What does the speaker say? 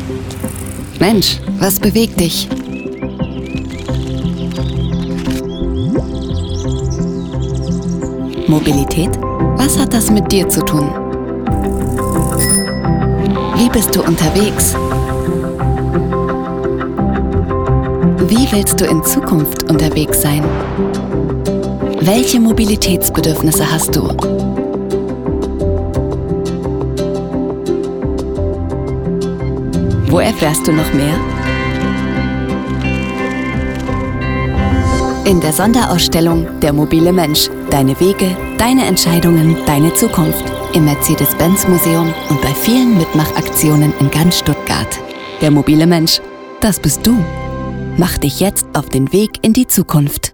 Mensch, was bewegt dich? Mobilität? Was hat das mit dir zu tun? Wie bist du unterwegs? Wie willst du in Zukunft unterwegs sein? Welche Mobilitätsbedürfnisse hast du? Wo erfährst du noch mehr? In der Sonderausstellung Der mobile Mensch. Deine Wege, deine Entscheidungen, deine Zukunft. Im Mercedes-Benz-Museum und bei vielen Mitmachaktionen in ganz Stuttgart. Der mobile Mensch, das bist du. Mach dich jetzt auf den Weg in die Zukunft.